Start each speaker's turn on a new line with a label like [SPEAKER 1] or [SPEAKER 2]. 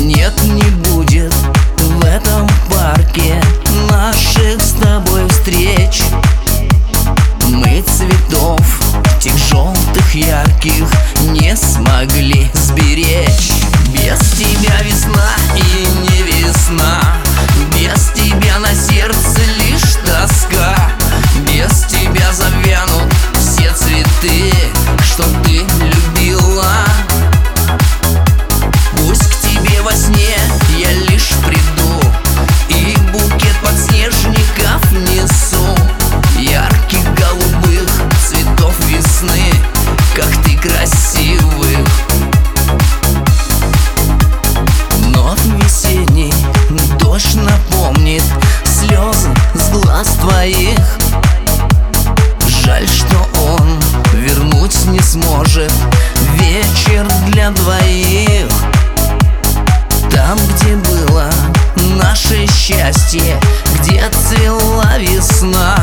[SPEAKER 1] Нет, не будет в этом парке наших с тобой встреч. Мы цветов, тех желтых, ярких, не смогли сберечь. Без тебя весна и не весна, без тебя на сердце лишь тоска. Без тебя завянут все цветы, что ты любила. Пусть к тебе во сне я лишь приду и букет подснежников несу, ярких голубых цветов весны, как ты красивых. Но весенний дождь напомнит слезы с глаз твоих. Жаль, что он вернуть не сможет вечер для двоих. Там, где было наше счастье, где цвела весна,